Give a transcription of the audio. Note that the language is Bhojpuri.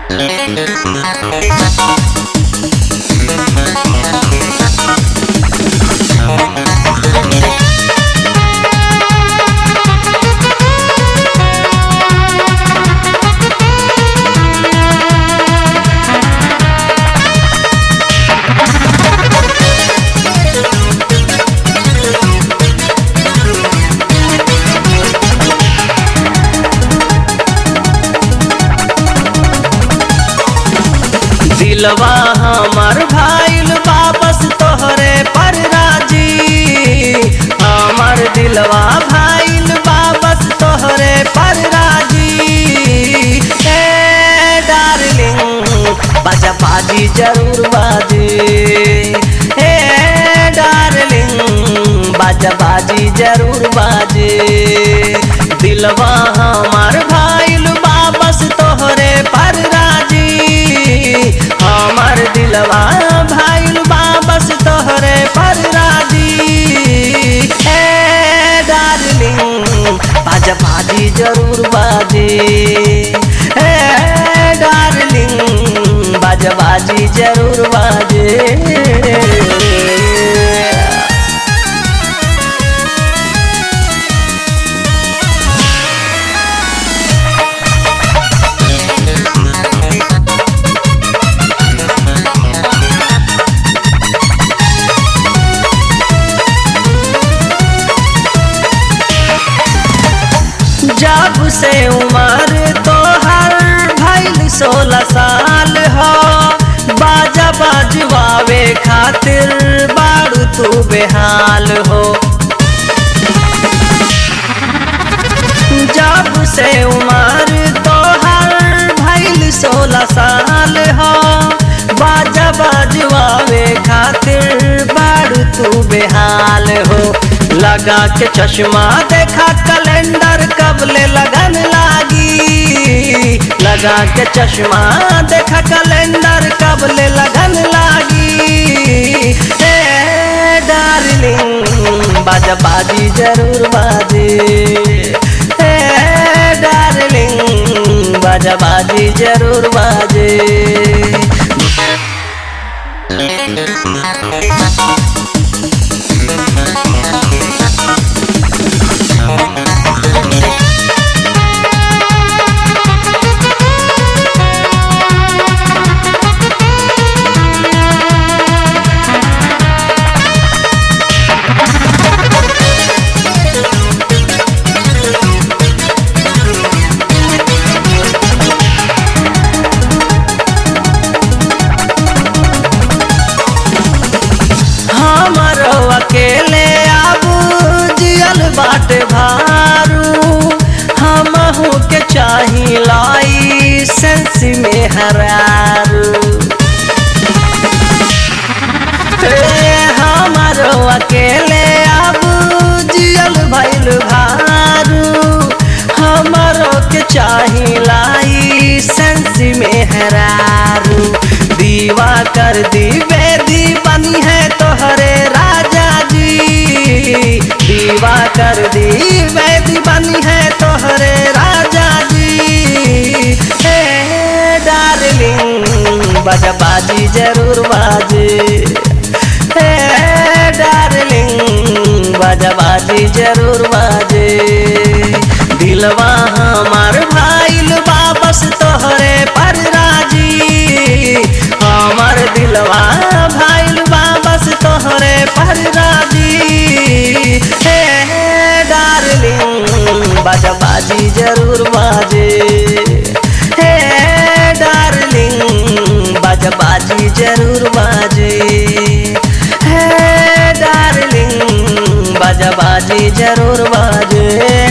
दिलवा हमर भाईल वापस तोहरे पर राजी। हमर दिलवा भाईल वापस तोहरे पर राजी। ए डार्लिंग बाजा बाजी जरूर बाजी। ए डार्लिंग बाजा बाजी जरूर बाजी। दिलवा हमर भाईल वापस तोहरे पर राजी। हमर दिलवा भाईल वापस तोहरे पर राजी। ए डार्लिंग बाजा बाजी जरूर बाजी। ए डार्लिंग बाजा बाजी जरूर बाजी। जब से उम्र तोहर भइल 16 साल हो। बाजा बजवावे खातिर बारू तू बेहाल हो। जब से उम्र तोहर भइल 16 साल हो। बाजा बजवावे खातिर बारू तू बेहाल हो। लगा के चश्मा देखा कैलेंडर कबले लगन लागी। लगा के चश्मा देखा कैलेंडर कबले लगन लागी। ए डार्लिंग बाजा बाजी जरूर बाजी। ए डार्लिंग बाजा बाजी जरूर बाजी। अकेले आबू जियल बाटे भारू। हमहू के चाही लाइसेंस में हरारू। हमारो अकेले आबू जियल भइल भारू। हमरो के चाही लाइसेंस में हरारू। दीवा कर दी बेदी बनी है तोहरे राजा जी। दीवा कर दी बेदी बनी है तोहरे राजा जी। ए डार्लिंग बाजा बाजी जरूर बाजी। ए डार्लिंग बाजा बाजी जरूर बाजी। दिलवा हमर भाईल वापस तोहरे पर राजी। हमर दिलवा भाईल वापस तोहरे पर राजी। हे डार्लिंग बाजा बाजी जरूर बाजी। हे डार्लिंग बाजा बाजी जरूर बाजी। हे डार्लिंग बाजा बाजी जरूर बाजी।